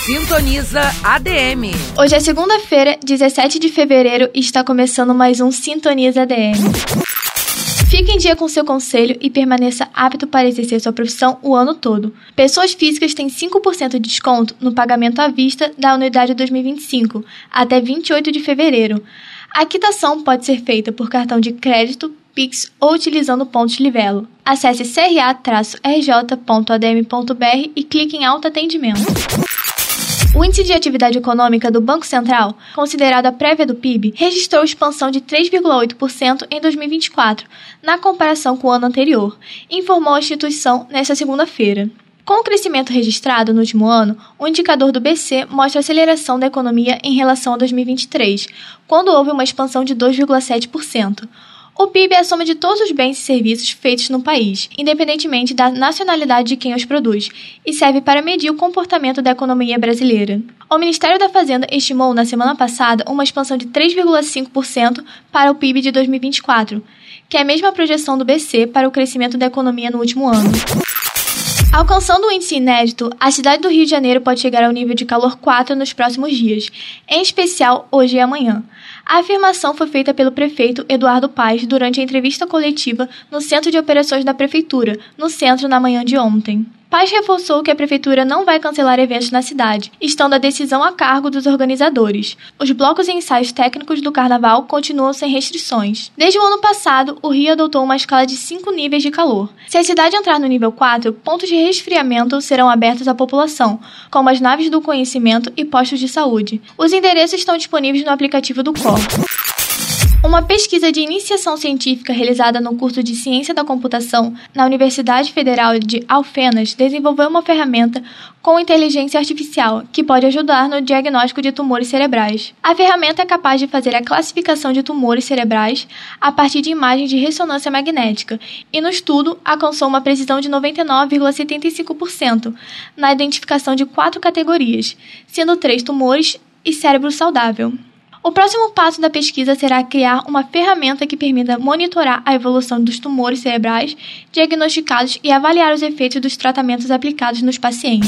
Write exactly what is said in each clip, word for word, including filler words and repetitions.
Sintoniza A D M. Hoje é segunda-feira, dezessete de fevereiro, e está começando mais um Sintoniza A D M. Fique em dia com seu conselho e permaneça apto para exercer sua profissão o ano todo. Pessoas físicas têm cinco por cento de desconto no pagamento à vista da anuidade dois mil e vinte e cinco, até vinte e oito de fevereiro. A quitação pode ser feita por cartão de crédito, Pix ou utilizando pontos Livelo. Acesse c r a r j ponto a d m ponto b r e clique em autoatendimento. O Índice de Atividade Econômica do Banco Central, considerado a prévia do P I B, registrou expansão de três vírgula oito por cento em dois mil e vinte e quatro, na comparação com o ano anterior, informou a instituição nesta segunda-feira. Com o crescimento registrado no último ano, o indicador do B C mostra a aceleração da economia em relação a dois mil e vinte e três, quando houve uma expansão de dois vírgula sete por cento. O P I B é a soma de todos os bens e serviços feitos no país, independentemente da nacionalidade de quem os produz, e serve para medir o comportamento da economia brasileira. O Ministério da Fazenda estimou na semana passada uma expansão de três vírgula cinco por cento para o P I B de dois mil e vinte e quatro, que é a mesma projeção do B C para o crescimento da economia no último ano. Alcançando um índice inédito, a cidade do Rio de Janeiro pode chegar ao nível de calor quatro nos próximos dias, em especial hoje e amanhã. A afirmação foi feita pelo prefeito Eduardo Paes durante a entrevista coletiva no Centro de Operações da Prefeitura, no centro na manhã de ontem. Paes reforçou que a Prefeitura não vai cancelar eventos na cidade, estando a decisão a cargo dos organizadores. Os blocos e ensaios técnicos do Carnaval continuam sem restrições. Desde o ano passado, o Rio adotou uma escala de cinco níveis de calor. Se a cidade entrar no nível quatro, pontos de resfriamento serão abertos à população, como as naves do conhecimento e postos de saúde. Os endereços estão disponíveis no aplicativo do C O R. Uma pesquisa de iniciação científica realizada no curso de Ciência da Computação na Universidade Federal de Alfenas desenvolveu uma ferramenta com inteligência artificial que pode ajudar no diagnóstico de tumores cerebrais. A ferramenta é capaz de fazer a classificação de tumores cerebrais a partir de imagens de ressonância magnética e, no estudo, alcançou uma precisão de noventa e nove vírgula setenta e cinco por cento na identificação de quatro categorias, sendo três tumores e cérebro saudável. O próximo passo da pesquisa será criar uma ferramenta que permita monitorar a evolução dos tumores cerebrais diagnosticados e avaliar os efeitos dos tratamentos aplicados nos pacientes.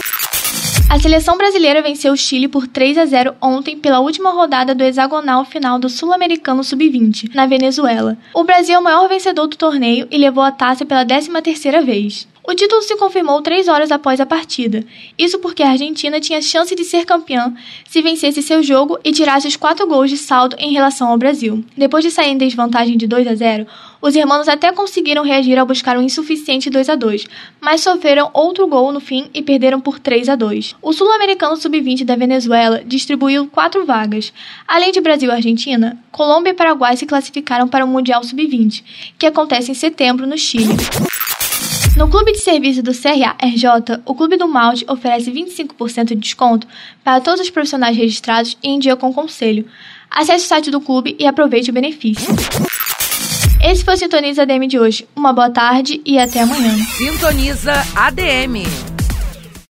A seleção brasileira venceu o Chile por três a zero ontem pela última rodada do hexagonal final do Sul-Americano sub vinte, na Venezuela. O Brasil é o maior vencedor do torneio e levou a taça pela décima terceira vez. O título se confirmou três horas após a partida, isso porque a Argentina tinha chance de ser campeã se vencesse seu jogo e tirasse os quatro gols de saldo em relação ao Brasil. Depois de sair em desvantagem de dois a zero, os irmãos até conseguiram reagir ao buscar um insuficiente dois a dois, mas sofreram outro gol no fim e perderam por três a dois. O Sul-Americano sub vinte da Venezuela distribuiu quatro vagas. Além de Brasil e Argentina, Colômbia e Paraguai se classificaram para o Mundial sub vinte, que acontece em setembro no Chile. No Clube de Serviço do C R A R J, o Clube do Malte oferece vinte e cinco por cento de desconto para todos os profissionais registrados e em dia com o conselho. Acesse o site do clube e aproveite o benefício. Esse foi o Sintoniza A D M de hoje. Uma boa tarde e até amanhã. Sintoniza A D M.